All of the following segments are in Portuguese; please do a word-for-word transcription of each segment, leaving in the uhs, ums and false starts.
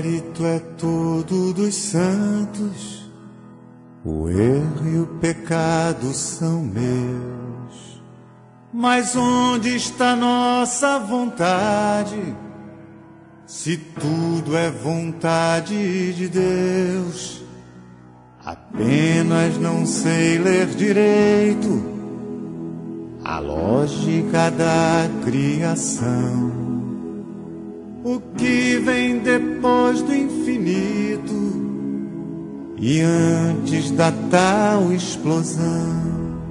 mérito é todo dos santos, o erro e o pecado são meus. Mas onde está nossa vontade, se tudo é vontade de Deus? Apenas não sei ler direito a lógica da criação. O que vem depois do infinito e antes da tal explosão?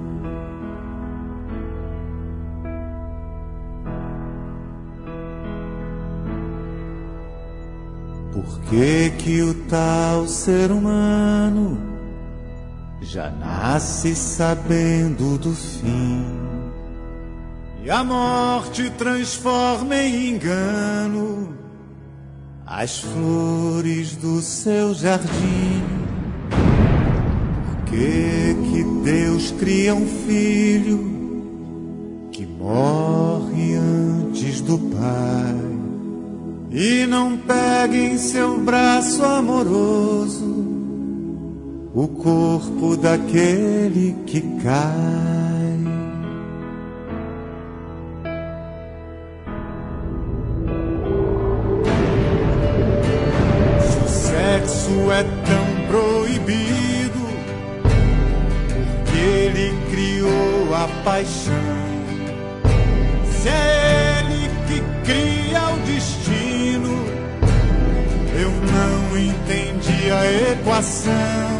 Por que que o tal ser humano já nasce sabendo do fim, e a morte transforma em engano as flores do seu jardim? Por que que Deus cria um filho que morre antes do pai e não pega em seu braço amoroso o corpo daquele que cai? Se o sexo é tão proibido, porque ele criou a paixão? Se é ele que cria o destino, eu não entendi a equação.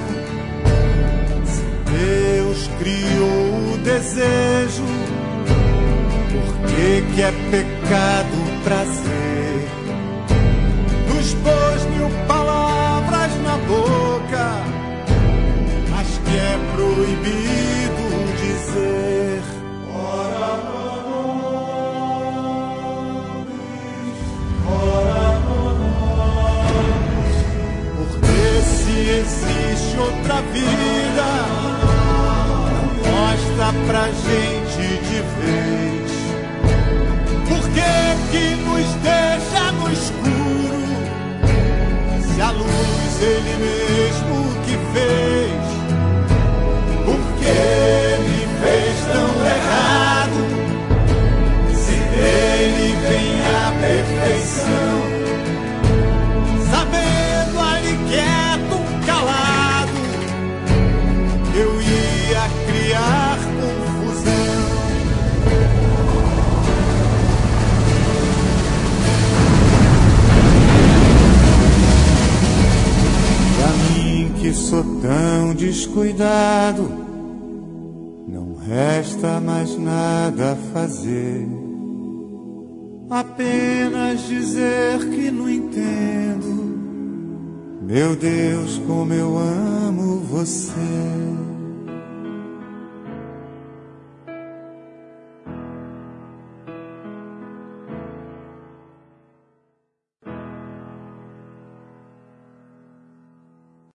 Deus criou o desejo, por que que é pecado o prazer? Nos pôs mil palavras na boca, mas que é proibido dizer. Ora nobis, ora nobis. Porque se existe outra vida, mostra pra gente de vez. Por que que nos deixa no escuro, se a luz ele mesmo que fez? Por que me fez tão errado, se dele vem a perfeição? Sabendo ali quieto, calado, eu ia criar confusão. Pra mim que sou tão descuidado, não resta mais nada a fazer, apenas dizer que não entendo. Meu Deus, como eu amo você.